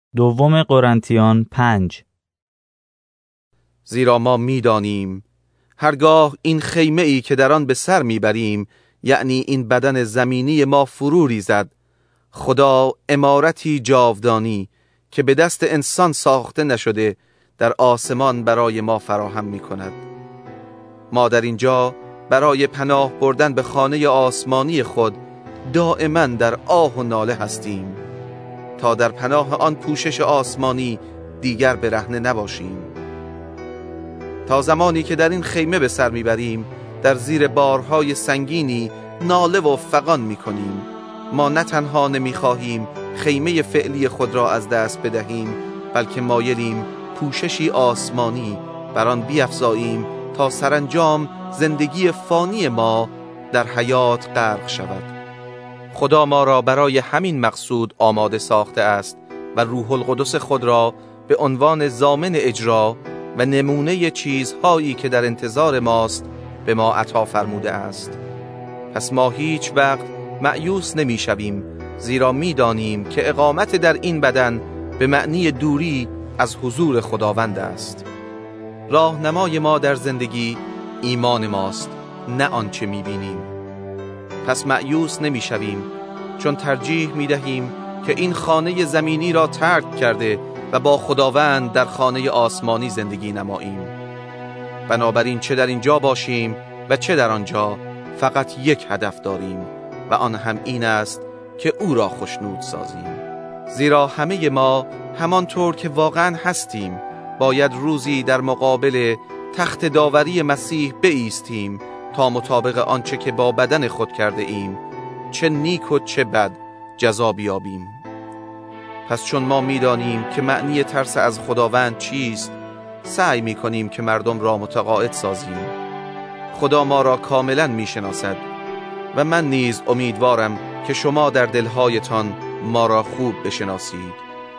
دوم قرنتیان 5. زیرا ما می‌دانیم هرگاه این خیمه ای که در آن به سر میبریم، یعنی این بدن زمینی ما فرو ریزد، خدا عمارتی جاودانی که به دست انسان ساخته نشده در آسمان برای ما فراهم می‌کند. ما در اینجا برای پناه بردن به خانه آسمانی خود دائما در آه و ناله هستیم تا در پناه آن پوشش آسمانی دیگر برهنه نباشیم. تا زمانی که در این خیمه به سر میبریم در زیر بارهای سنگینی ناله و فغان میکنیم. ما نه تنها نمیخواهیم خیمه فعلی خود را از دست بدهیم، بلکه مایلیم پوششی آسمانی بر آن بیفزاییم تا سرانجام زندگی فانی ما در حیات غرق شود. خدا ما را برای همین مقصود آماده ساخته است و روح القدس خود را به عنوان ضامن اجرا و نمونه چیزهایی که در انتظار ماست به ما عطا فرموده است. پس ما هیچ وقت مأیوس نمی شویم، زیرا می دانیم که اقامت در این بدن به معنی دوری از حضور خداوند است. راهنمای ما در زندگی ایمان ماست، نه آنچه می بینیم. پس مأیوس نمی شویم، چون ترجیح می دهیم که این خانه زمینی را ترک کرده و با خداوند در خانه آسمانی زندگی نماییم. بنابراین چه در اینجا باشیم و چه در آنجا فقط یک هدف داریم و آن هم این است که او را خوشنود سازیم. زیرا همه ما همانطور که واقعا هستیم باید روزی در مقابل تخت داوری مسیح بایستیم تا مطابق آنچه که با بدن خود کرده ایم، چه نیک و چه بد، جزا بیابیم. پس چون ما می‌دانیم که معنی ترس از خداوند چیست، سعی می‌کنیم که مردم را متقاعد سازیم. خدا ما را کاملاً می‌شناسد و من نیز امیدوارم که شما در دلهایتان ما را خوب بشناسید.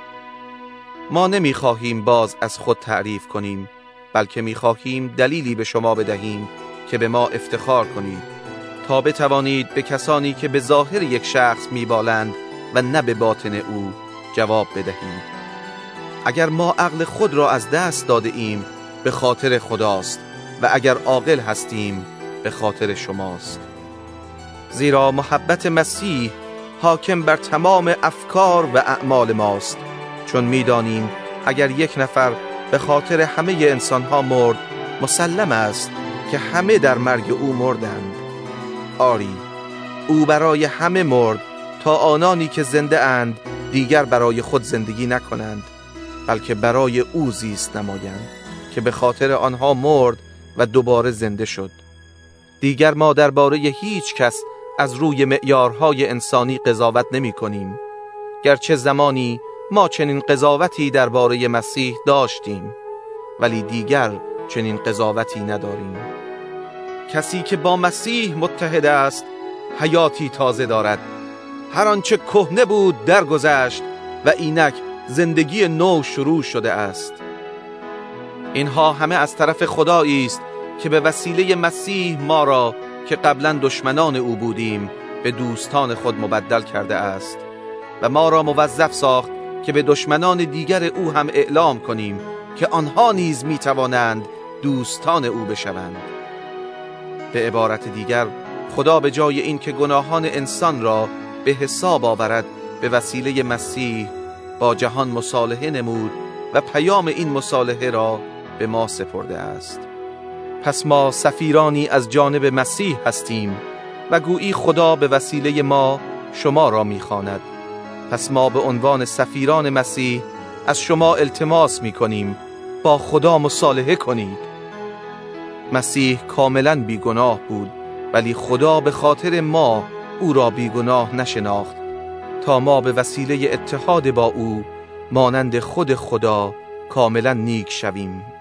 ما نمی‌خواهیم باز از خود تعریف کنیم، بلکه می‌خواهیم دلیلی به شما بدهیم که به ما افتخار کنید، تا بتوانید به کسانی که به ظاهر یک شخص می‌بالند و نه به باطن او جواب بدهید. اگر ما عقل خود را از دست داده ایم به خاطر خداست و اگر عاقل هستیم به خاطر شماست. زیرا محبت مسیح حاکم بر تمام افکار و اعمال ماست، چون می‌دانیم اگر یک نفر به خاطر همه انسان‌ها مرد، مسلم است که همه در مرگ او مردند. آری، او برای همه مرد تا آنانی که زنده اند دیگر برای خود زندگی نکنند، بلکه برای او زیست نمایند که به خاطر آنها مرد و دوباره زنده شد. دیگر ما درباره هیچ کس از روی معیارهای انسانی قضاوت نمی کنیم، گرچه زمانی ما چنین قضاوتی درباره مسیح داشتیم، ولی دیگر چنین قضاوتی نداریم. کسی که با مسیح متحد است حیاتی تازه دارد. هر آنچه کهنه بود درگذشت و اینک زندگی نو شروع شده است. اینها همه از طرف خدایی است که به وسیله مسیح ما را که قبلا دشمنان او بودیم به دوستان خود مبدل کرده است و ما را موظف ساخت که به دشمنان دیگر او هم اعلام کنیم که آنها نیز می توانند دوستان او بشوند. به عبارت دیگر، خدا به جای این که گناهان انسان را به حساب آورد به وسیله مسیح با جهان مصالحه نمود و پیام این مصالحه را به ما سپرده است. پس ما سفیرانی از جانب مسیح هستیم و گویی خدا به وسیله ما شما را می‌خواند. پس ما به عنوان سفیران مسیح از شما التماس می‌کنیم با خدا مصالحه کنید. مسیح کاملاً بیگناه بود، ولی خدا به خاطر ما او را بیگناه نشناخت تا ما به وسیله اتحاد با او مانند خود خدا کاملا نیک شویم.